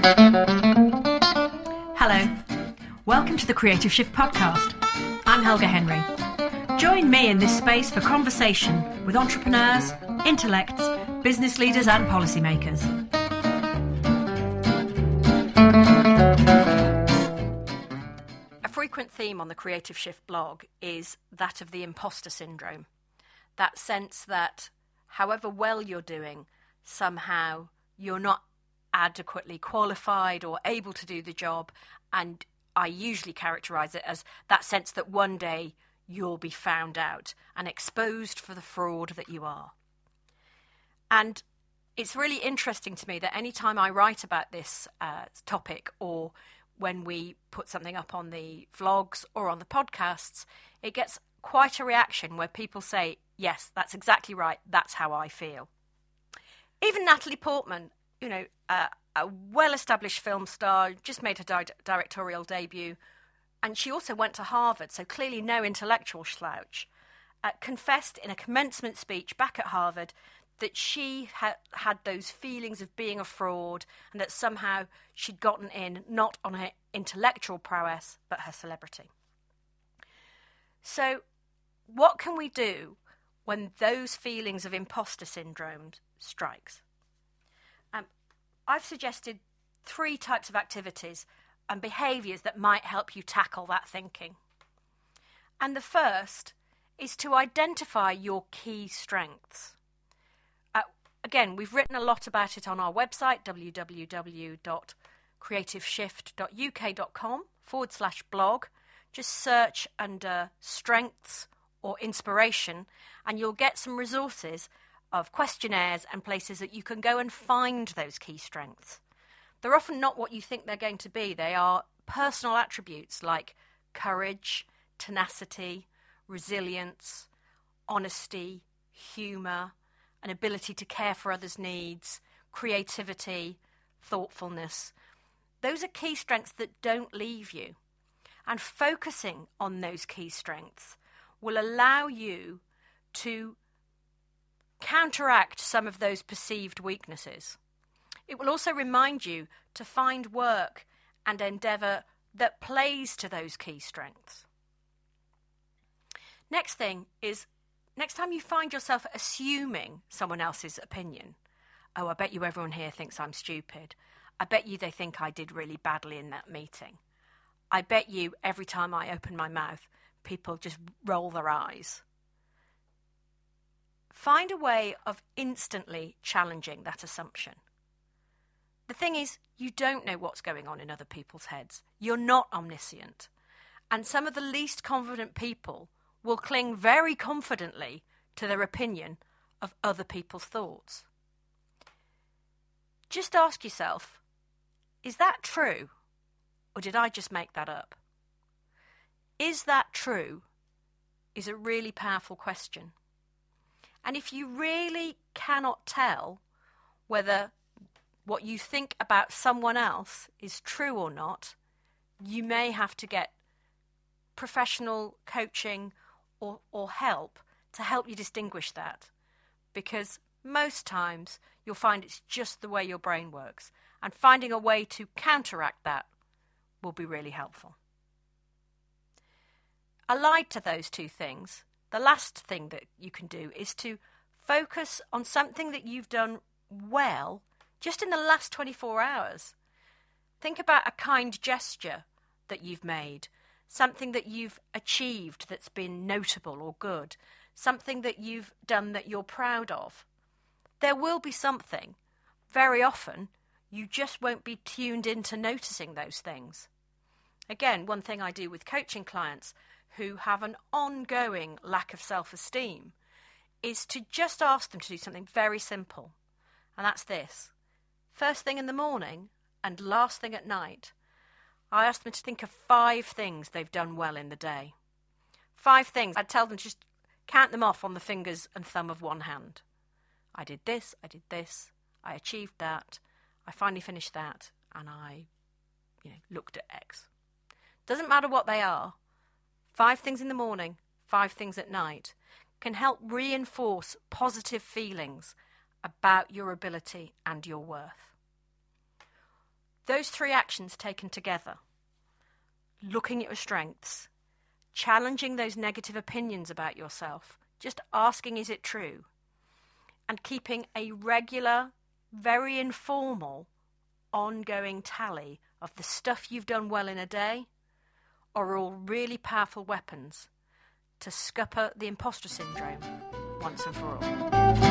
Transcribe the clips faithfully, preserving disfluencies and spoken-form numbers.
Hello. Welcome to the Creative Shift podcast. I'm Helga Henry. Join me in this space for conversation with entrepreneurs, intellects, business leaders and policymakers. A frequent theme on the Creative Shift blog is that of the imposter syndrome. That sense that however well you're doing, somehow you're not adequately qualified or able to do the job, and I usually characterise it as that sense that one day you'll be found out and exposed for the fraud that you are. And it's really interesting to me that any time I write about this uh, topic, or when we put something up on the vlogs or on the podcasts, it gets quite a reaction where people say, yes, that's exactly right, that's how I feel. Even Natalie Portman, you know, uh, a well-established film star, just made her di- directorial debut, and she also went to Harvard, so clearly no intellectual slouch, uh, confessed in a commencement speech back at Harvard that she ha- had those feelings of being a fraud and that somehow she'd gotten in not on her intellectual prowess, but her celebrity. So what can we do when those feelings of imposter syndrome strikes? Um, I've suggested three types of activities and behaviours that might help you tackle that thinking. And the first is to identify your key strengths. Uh, again, we've written a lot about it on our website, www.creativeshift.uk.com forward slash blog. Just search under strengths or inspiration, and you'll get some resources of questionnaires and places that you can go and find those key strengths. They're often not what you think they're going to be. They are personal attributes like courage, tenacity, resilience, honesty, humour, an ability to care for others' needs, creativity, thoughtfulness. Those are key strengths that don't leave you. And focusing on those key strengths will allow you to counteract some of those perceived weaknesses. It will also remind you to find work and endeavour that plays to those key strengths. Next thing is, next time you find yourself assuming someone else's opinion, oh, I bet you everyone here thinks I'm stupid. I bet you they think I did really badly in that meeting. I bet you every time I open my mouth, people just roll their eyes. Find a way of instantly challenging that assumption. The thing is, you don't know what's going on in other people's heads. You're not omniscient. And some of the least confident people will cling very confidently to their opinion of other people's thoughts. Just ask yourself, is that true? Or did I just make that up? Is that true? Is a really powerful question. And if you really cannot tell whether what you think about someone else is true or not, you may have to get professional coaching or, or help to help you distinguish that. Because most times you'll find it's just the way your brain works. And finding a way to counteract that will be really helpful. Allied to those two things, the last thing that you can do is to focus on something that you've done well just in the last twenty-four hours. Think about a kind gesture that you've made, something that you've achieved that's been notable or good, something that you've done that you're proud of. There will be something. Very often, you just won't be tuned into noticing those things. Again, one thing I do with coaching clients who have an ongoing lack of self-esteem is to just ask them to do something very simple. And that's this. First thing in the morning and last thing at night, I ask them to think of five things they've done well in the day. Five things. I'd tell them to just count them off on the fingers and thumb of one hand. I did this, I did this, I achieved that, I finally finished that, and I, you know, looked at X. Doesn't matter what they are. Five things in the morning, five things at night can help reinforce positive feelings about your ability and your worth. those three actions taken together, looking at your strengths, challenging those negative opinions about yourself, just asking, is it true? And keeping a regular, very informal, ongoing tally of the stuff you've done well in a day are all really powerful weapons to scupper the imposter syndrome once and for all.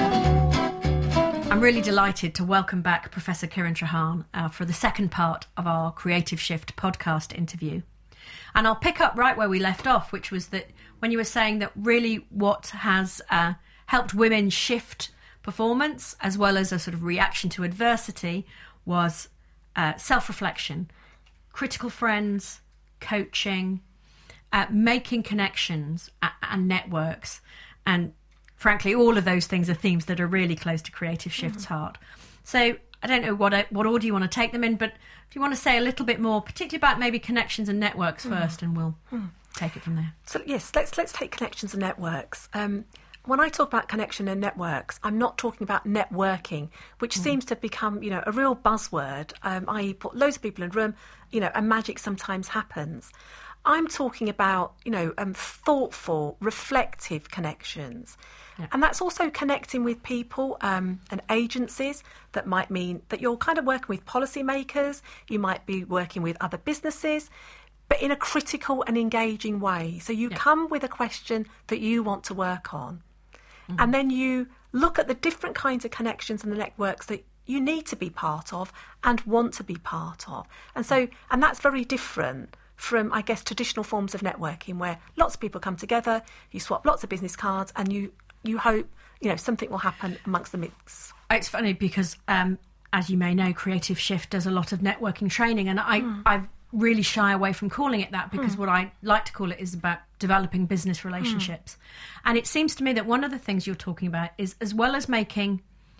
I'm really delighted to welcome back Professor Kiran Treharne uh, for the second part of our Creative Shift podcast interview. And I'll pick up right where we left off, which was that when you were saying that really what has uh, helped women shift performance as well as a sort of reaction to adversity was uh, self-reflection, critical friends, coaching, uh, making connections uh, and networks. And frankly, all of those things are themes that are really close to Creative Shift's mm-hmm. heart. So I don't know what what order you want to take them in, but if you want to say a little bit more, particularly about maybe connections and networks mm. first, and we'll mm. take it from there. So yes, let's let's take connections and networks. Um, when I talk about connection and networks, I'm not talking about networking, which mm. seems to have become, you know, a real buzzword. Um, that is, put loads of people in a room, you know, and magic sometimes happens. I'm talking about, you know, um, thoughtful, reflective connections. Yeah. And that's also connecting with people um, and agencies. That might mean that you're kind of working with policymakers, you might be working with other businesses, but in a critical and engaging way. So you yeah. come with a question that you want to work on. Mm-hmm. And then you look at the different kinds of connections and the networks that you need to be part of and want to be part of. And so, and that's very different from, I guess, traditional forms of networking where lots of people come together, you swap lots of business cards and you, you hope, you know, something will happen amongst the mix. It's funny because, um, as you may know, Creative Shift does a lot of networking training, and I, mm. I really shy away from calling it that because mm. what I like to call it is about developing business relationships. Mm. And it seems to me that one of the things you're talking about is, as well as making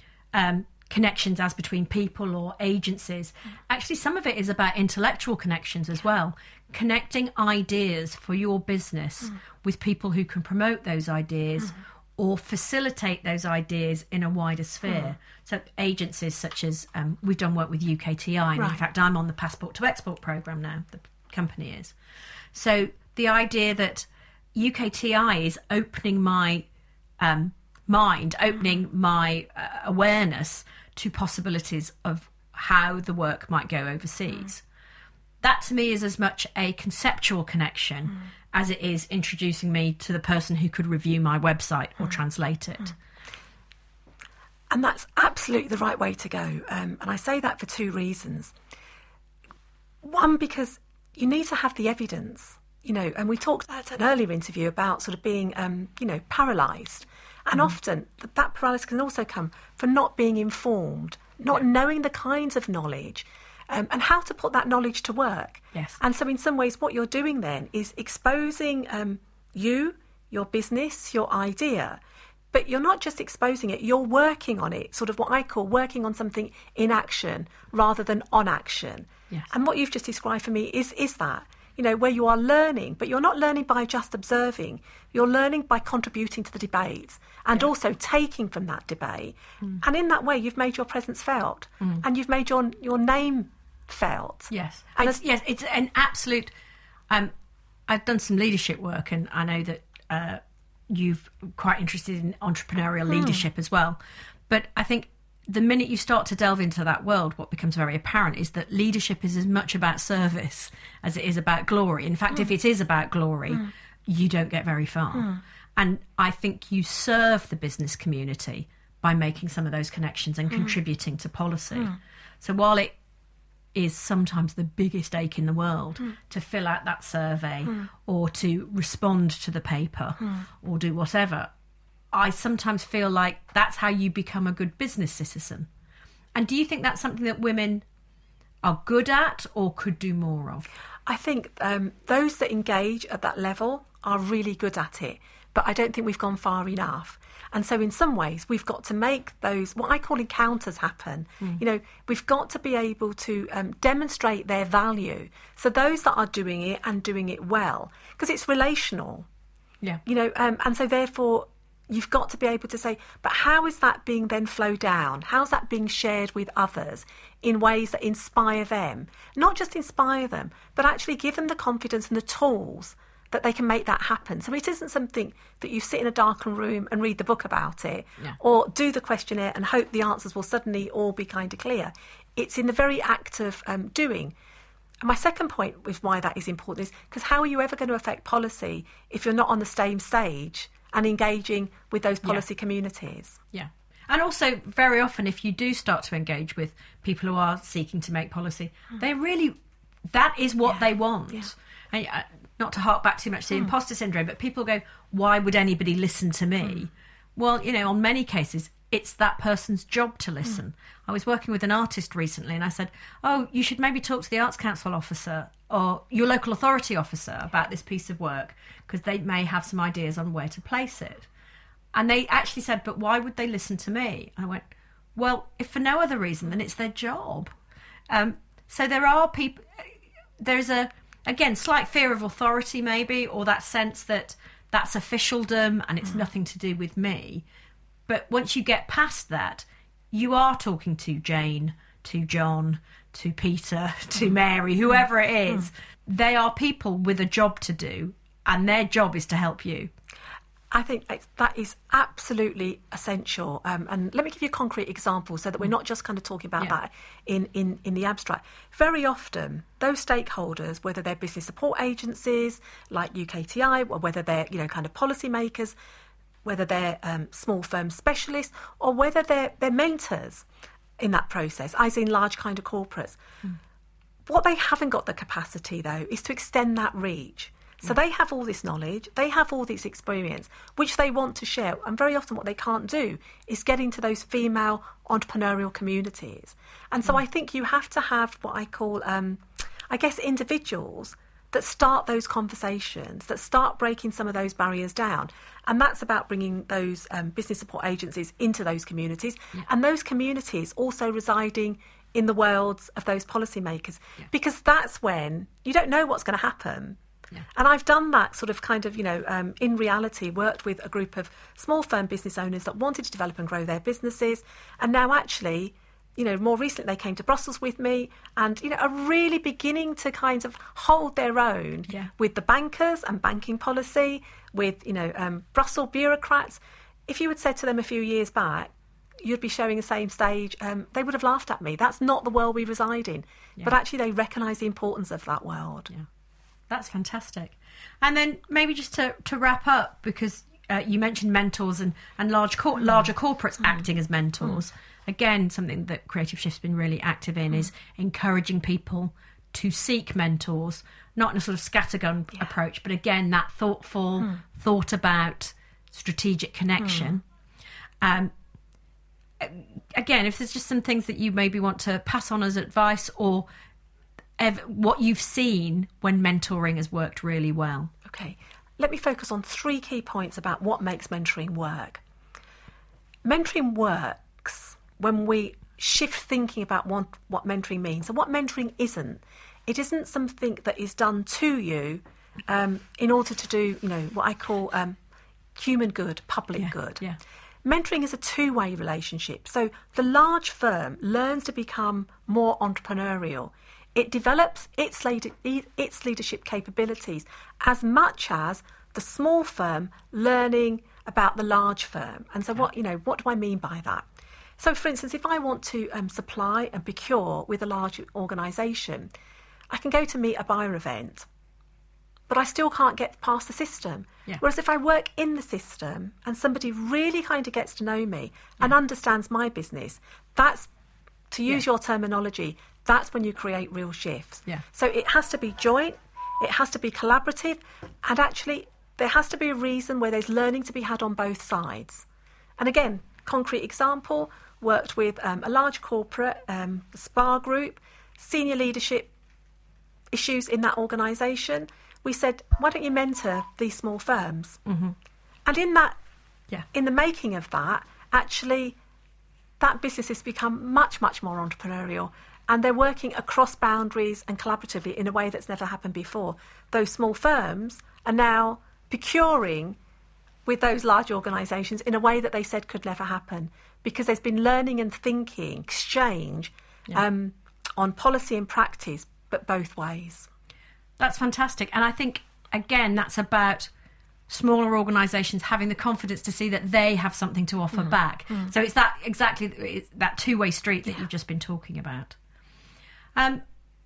um, connections as between people or agencies, mm. actually some of it is about intellectual connections as well. Connecting ideas for your business mm. with people who can promote those ideas mm. or facilitate those ideas in a wider sphere. Mm. So agencies such as, um, we've done work with U K T I, and right. in fact I'm on the Passport to Export programme now, the company is. So the idea that U K T I is opening my um, mind, opening mm. my uh, awareness to possibilities of how the work might go overseas. Mm. That to me is as much a conceptual connection mm. as it is introducing me to the person who could review my website or mm. translate it. Mm. And that's absolutely the right way to go. Um, and I say that for two reasons. One, because you need to have the evidence, you know, and we talked at an earlier interview about sort of being, um, you know, paralysed. And mm. often that paralysis can also come from not being informed, not yeah. knowing the kinds of knowledge Um, and how to put that knowledge to work. Yes. And so in some ways what you're doing then is exposing um, you, your business, your idea, but you're not just exposing it, you're working on it, sort of what I call working on something in action rather than on action. Yes. And what you've just described for me is is that, you know, where you are learning, but you're not learning by just observing, you're learning by contributing to the debates and yeah. also taking from that debate. Mm. And in that way you've made your presence felt mm. and you've made your your name felt. Yes, and it's, yes, it's an absolute. Um, I've done some leadership work, and I know that uh, you've quite interested in entrepreneurial hmm. leadership as well. But I think the minute you start to delve into that world, what becomes very apparent is that leadership is as much about service as it is about glory. In fact, hmm. if it is about glory, hmm. you don't get very far. Hmm. And I think you serve the business community by making some of those connections and hmm. contributing to policy. Hmm. So while it is sometimes the biggest ache in the world mm. to fill out that survey mm. or to respond to the paper mm. or do whatever, I sometimes feel like that's how you become a good business citizen. And do you think that's something that women are good at or could do more of? I think um, those that engage at that level are really good at it, but I don't think we've gone far enough. And so in some ways, we've got to make those, what I call encounters, happen. Mm. You know, we've got to be able to um, demonstrate their value. So those that are doing it and doing it well, because it's relational. Yeah. You know, um, and so therefore, You've got to be able to say, but how is that being then flowed down? How's that being shared with others in ways that inspire them? Not just inspire them, but actually give them the confidence and the tools that they can make that happen. So it isn't something that you sit in a darkened room and read the book about it, yeah. or do the questionnaire and hope the answers will suddenly all be kind of clear. It's in the very act of um, doing. And my second point with why that is important is because how are you ever going to affect policy if you're not on the same stage and engaging with those policy yeah. communities? Yeah. And also, very often, if you do start to engage with people who are seeking to make policy, mm. they really, that is what yeah. they want. Yeah. And, uh, not to hark back too much to the mm. imposter syndrome, but people go, why would anybody listen to me? Mm. Well, you know, on many cases, it's that person's job to listen. Mm. I was working with an artist recently and I said, oh, you should maybe talk to the Arts Council officer or your local authority officer about this piece of work, because they may have some ideas on where to place it. And they actually said, but why would they listen to me? I went, well, if for no other reason, then it's their job. Um, so there are people, there's a, again, slight fear of authority maybe, or that sense that that's officialdom and it's mm. nothing to do with me. But once you get past that, you are talking to Jane, to John, to Peter, to Mary, whoever it is. Mm. They are people with a job to do, and their job is to help you. I think that is absolutely essential. Um, and let me give you a concrete example so that we're not just kind of talking about yeah. that in, in, in the abstract. Very often, those stakeholders, whether they're business support agencies like U K T I, or whether they're, you know, kind of policymakers, whether they're um, small firm specialists, or whether they're, they're mentors in that process, as in large kind of corporates. Mm. What they haven't got the capacity, though, is to extend that reach. So they have all this knowledge, they have all this experience, which they want to share. And very often what they can't do is get into those female entrepreneurial communities. And so mm. I think you have to have what I call, um, I guess, individuals that start those conversations, that start breaking some of those barriers down. And that's about bringing those um, business support agencies into those communities, yeah. and those communities also residing in the worlds of those policymakers, yeah. because that's when you don't know what's going to happen. Yeah. And I've done that sort of kind of, you know, um, in reality, worked with a group of small firm business owners that wanted to develop and grow their businesses. And now actually, you know, more recently they came to Brussels with me and, you know, are really beginning to kind of hold their own yeah. with the bankers and banking policy, with, you know, um, Brussels bureaucrats. If you had said to them a few years back, you'd be showing the same stage, um, they would have laughed at me. That's not the world we reside in. Yeah. But actually they recognise the importance of that world. Yeah. That's fantastic. And then maybe just to, to wrap up, because uh, you mentioned mentors and, and large cor- larger corporates mm. acting as mentors. Mm. Again, something that Creative Shift's been really active in mm. is encouraging people to seek mentors, not in a sort of scattergun yeah. approach, but again, that thoughtful, mm. thought about, strategic connection. Mm. Um, again, if there's just some things that you maybe want to pass on as advice, or Ev- what you've seen when mentoring has worked really well. Okay, let me focus on three key points about what makes mentoring work. Mentoring works when we shift thinking about what, what mentoring means. And what mentoring isn't. It isn't something that is done to you um, in order to do, you know, what I call um, human good, public yeah, good. Yeah. Mentoring is a two-way relationship. So the large firm learns to become more entrepreneurial. It develops its, lead- its leadership capabilities as much as the small firm learning about the large firm. And so what, you know, what do I mean by that? So, for instance, if I want to um, supply and procure with a large organisation, I can go to meet a buyer event, but I still can't get past the system. Yeah. Whereas if I work in the system and somebody really kind of gets to know me yeah. and understands my business, that's, to use yeah. your terminology, that's when you create real shifts. Yeah. So it has to be joint, it has to be collaborative, and actually there has to be a reason where there's learning to be had on both sides. And again, concrete example, worked with um, a large corporate, um, the SPA Group, senior leadership issues in that organisation. We said, why don't you mentor these small firms? Mm-hmm. And in that, yeah. in the making of that, actually, that business has become much, much more entrepreneurial. And they're working across boundaries and collaboratively in a way that's never happened before. Those small firms are now procuring with those large organisations in a way that they said could never happen, because there's been learning and thinking, exchange yeah. um, on policy and practice, but both ways. That's fantastic. And I think, again, that's about smaller organisations having the confidence to see that they have something to offer mm. back. Mm. So it's that exactly it's that two-way street that yeah. you've just been talking about. Um,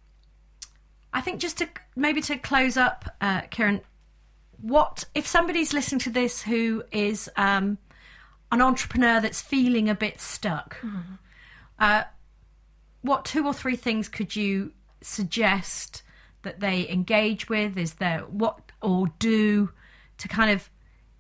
I think just to maybe to close up, uh, Kieran, what if somebody's listening to this who is um, an entrepreneur that's feeling a bit stuck? Mm. Uh, what two or three things could you suggest that they engage with? Is there what or do to kind of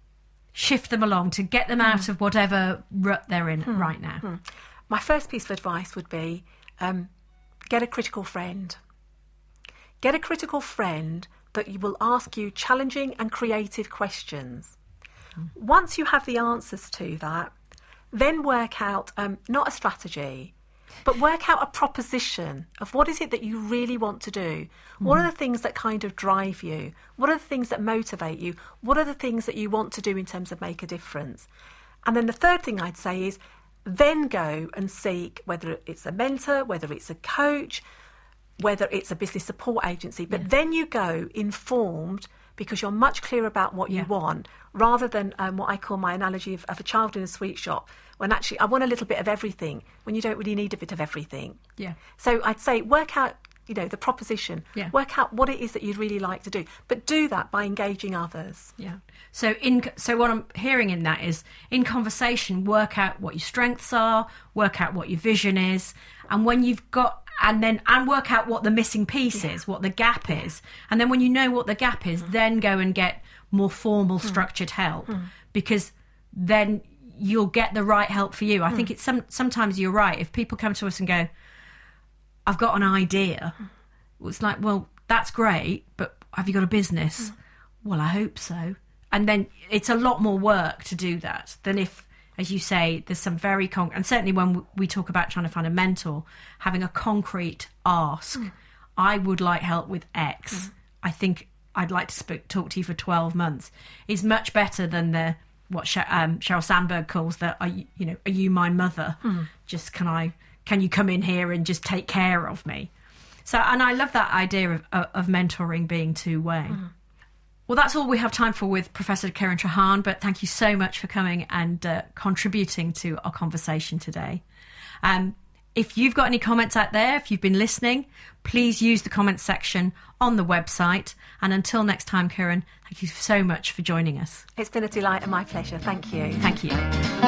shift them along, to get them out mm. of whatever rut they're in mm. right now? Mm. My first piece of advice would be um, get a critical friend. Get a critical friend that you will ask you challenging and creative questions. Mm. Once you have the answers to that, then work out um, not a strategy, but work out a proposition of what is it that you really want to do. Mm. What are the things that kind of drive you? What are the things that motivate you? What are the things that you want to do in terms of make a difference? And then the third thing I'd say is then go and seek, whether it's a mentor, whether it's a coach, whether it's a business support agency, but yeah. then you go informed because you're much clearer about what yeah. you want, rather than um, what I call my analogy of, of a child in a sweet shop, when actually I want a little bit of everything, when you don't really need a bit of everything. Yeah. So I'd say work out, you know, the proposition, yeah. work out what it is that you'd really like to do, but do that by engaging others. Yeah. So in so what I'm hearing in that is, in conversation, work out what your strengths are, work out what your vision is, and when you've got and then and work out what the missing piece yeah. is, what the gap yeah. is, and then when you know what the gap is, mm. then go and get more formal, mm. structured help, mm. because then you'll get the right help for you. I mm. think it's some sometimes you're right. If people come to us and go, I've got an idea, mm. it's like, well, that's great, but have you got a business? Mm. Well, I hope so. And then it's a lot more work to do that than if, as you say, there's some very concrete, and certainly when we talk about trying to find a mentor, having a concrete ask, mm. I would like help with X. Mm. I think I'd like to sp- talk to you for twelve months, is much better than the what Sh- um, Sheryl Sandberg calls the, are you, you know, are you my mother? Mm. Just can I, can you come in here and just take care of me? So, and I love that idea of, of mentoring being two-way. Mm. Well, that's all we have time for with Professor Kieran Treharne, but thank you so much for coming and uh, contributing to our conversation today. Um, if you've got any comments out there, if you've been listening, please use the comments section on the website. And until next time, Kieran, thank you so much for joining us. It's been a delight and my pleasure. Thank you. Thank you.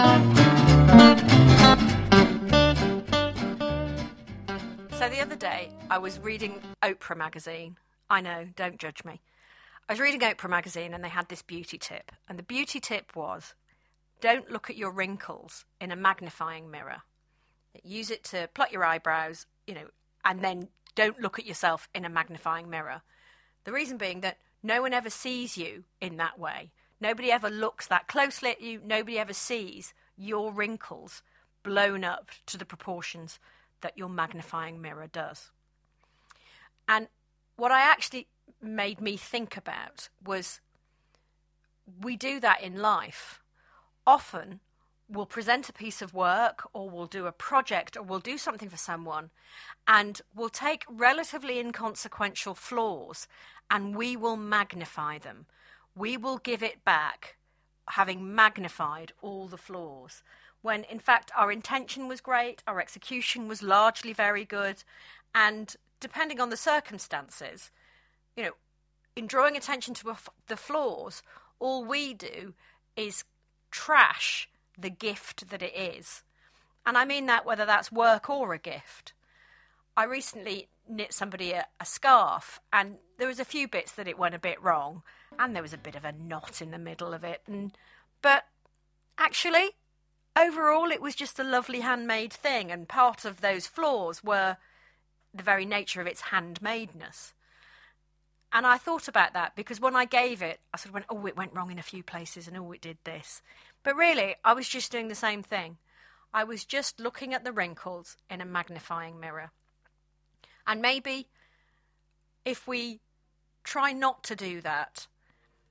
So the other day, I was reading Oprah magazine. I know, don't judge me. I was reading Oprah magazine and they had this beauty tip. And the beauty tip was, don't look at your wrinkles in a magnifying mirror. Use it to plot your eyebrows, you know, and then don't look at yourself in a magnifying mirror. The reason being that no one ever sees you in that way. Nobody ever looks that closely at you. Nobody ever sees your wrinkles blown up to the proportions that your magnifying mirror does. And what I actually made me think about was, we do that in life. Often we'll present a piece of work, or we'll do a project, or we'll do something for someone, and we'll take relatively inconsequential flaws and we will magnify them. We will give it back having magnified all the flaws, when in fact our intention was great, our execution was largely very good, and depending on the circumstances, you know, in drawing attention to the flaws, all we do is trash the gift that it is. And I mean that whether that's work or a gift. I recently knit somebody a, a scarf, and there was a few bits that it went a bit wrong, and there was a bit of a knot in the middle of it. And but actually, overall, it was just a lovely handmade thing, and part of those flaws were the very nature of its handmadeness. And I thought about that because when I gave it, I sort of went, oh, it went wrong in a few places, and oh, it did this. But really, I was just doing the same thing. I was just looking at the wrinkles in a magnifying mirror. And maybe if we try not to do that,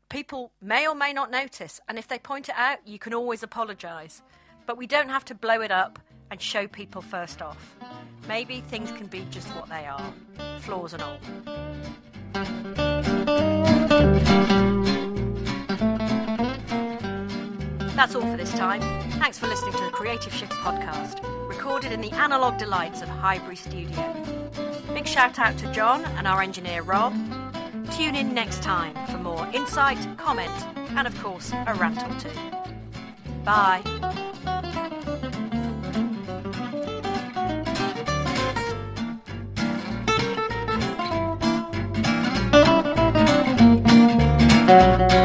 People may or may not notice, and if they point it out, you can always apologise. But we don't have to blow it up and show people first off. Maybe things can be just what they are, flaws and all. That's all for this time. Thanks for listening to the Creative Shift podcast, recorded in the analogue delights of Highbury Studio. Big shout out to John and our engineer Rob. Tune in next time for more insight, comment, and of course, a rant or two. Bye. Thank you.